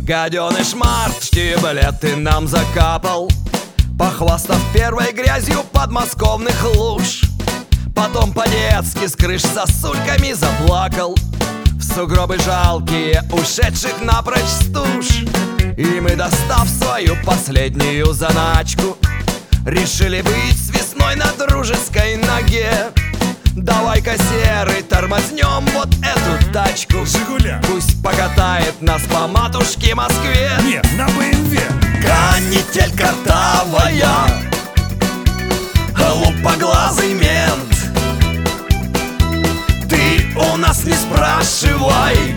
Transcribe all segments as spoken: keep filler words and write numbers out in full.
Гаденыш Март штиблеты нам закапал, похвастав первой грязью подмосковных луж. Потом по-детски с крыш сосульками заплакал в сугробы жалкие ушедших напрочь стуж. И мы, достав свою последнюю заначку, решили быть с весной на дружеской ноге. Давай-ка, серый, тормознем вот эту тачку. Жигуля. Пусть покатает нас по матушке Москве. Нет, на бэ эм вэ. Канитель картавая, лупоглазый мент, ты у нас не спрашивай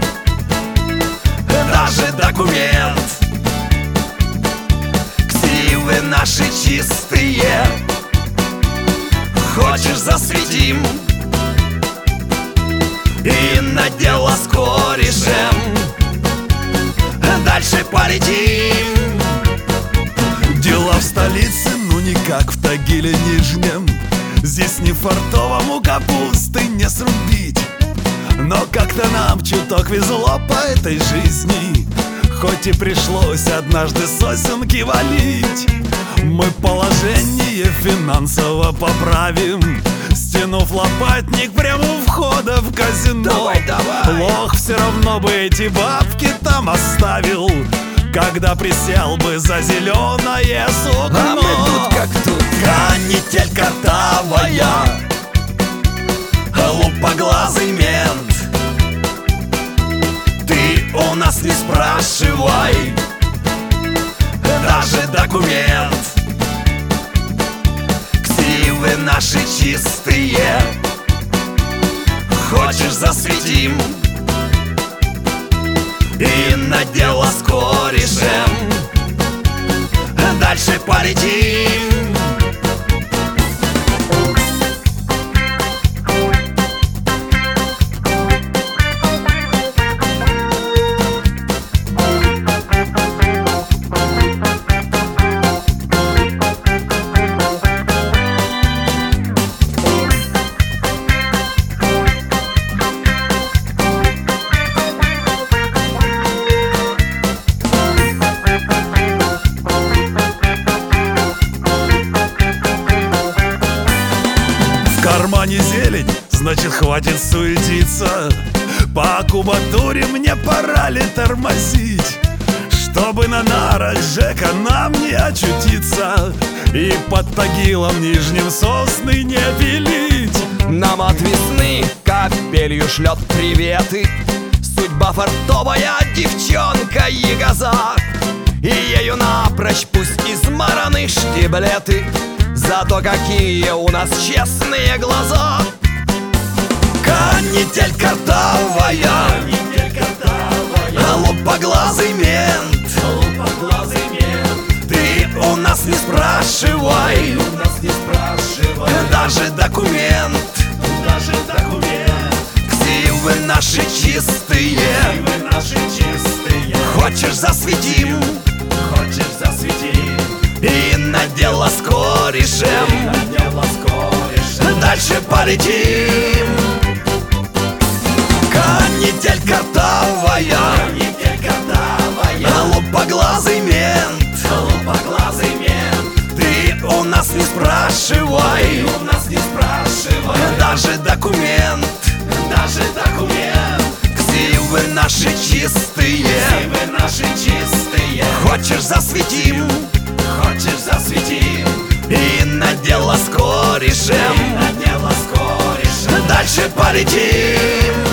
даже документ. Ксивы наши чистые, хочешь засветим и на дело с корешем дальше полетим. Дела в столице, ну не как в Тагиле Нижнем. Здесь не фартовому капусты не срубить. Но как-то нам чуток везло по этой жизни, хоть и пришлось однажды сосенки валить. Мы положение финансово поправим, стянув лопатник прямо у входа в казино. Давай, давай. Лох все равно бы эти бабки там оставил, когда присел бы за зеленое сукно. А мы тут как тут. Канитель картавая, лупоглазый мент, ты у нас не спрашивай даже документ. Ксивы наши чистые, хочешь засветим и на дело с корешем дальше полетим. В кармане зелень, значит хватит суетиться. По кубатуре мне пора ли тормозить, чтобы на нарах Жека нам не очутиться и под Тагилом Нижним сосны не пилить. Нам от весны капелью шлет приветы судьба фартовая девчонка Ягоза. И ею напрочь пусть измараны штиблеты, зато какие у нас честные глаза. Канитель картавая, лупоглазый мент, ты у нас не спрашивай даже документ. Ксивы наши чистые, хочешь засветим и на дело с корешем дальше полетим. Канитель картавая, лупоглазый мент, ты у нас не спрашивай даже документ. Ксивы наши чистые, хочешь засветим и на дело с корешем дальше полетим.